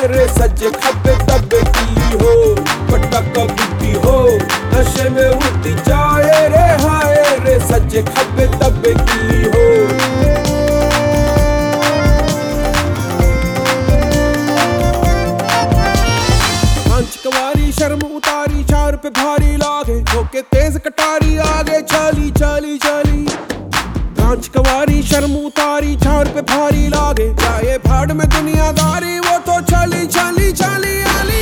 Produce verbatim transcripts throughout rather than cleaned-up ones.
रे सज्जे खब्बे तब्बे की हो पटाका बुद्धि हो नशे में उठी जाए रे हाय रे सज्जे खब्बे तब्बे की हो। कवारी शर्म उतारी चार पे भारी लागे धोके तेज कटारी आगे चली चली चली। कांच कवारी शर्म उतारी चार पे भारी लागे जाए भाड़ में दुनियादारी वो तो चली चली चली आली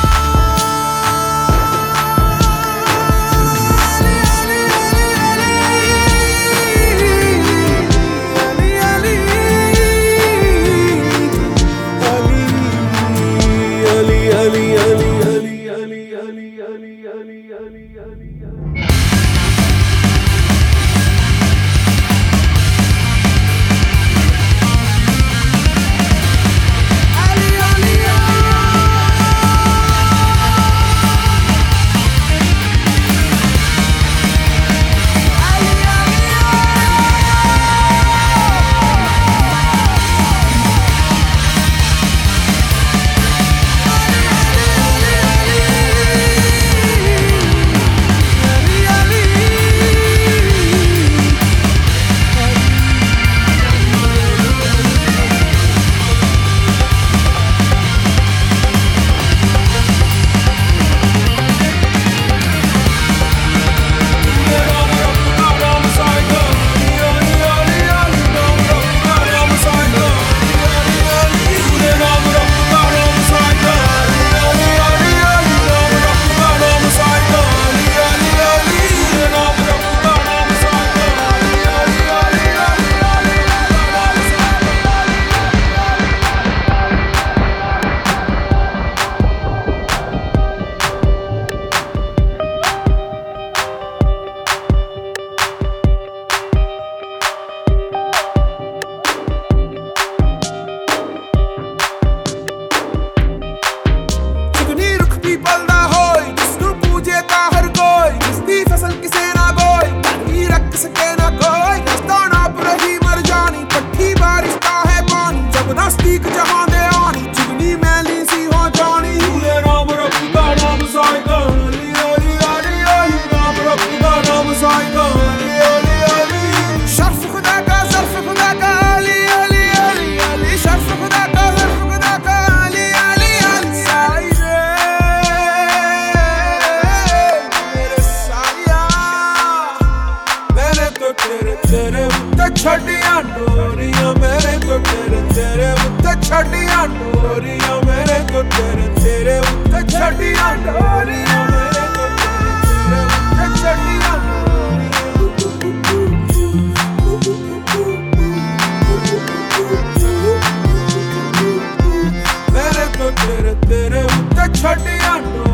तेरे उत्ते छड़ियां डोरियां मेरे को तेरे तेरे उत्ते छड़ियां डोरियां मेरे को तेरे तेरे उत्ते छड़ियां डोरियां मेरे को तेरे तेरे उत्ते छड़ियां मेरे को तेरे तेरे उत्ते छड़ियां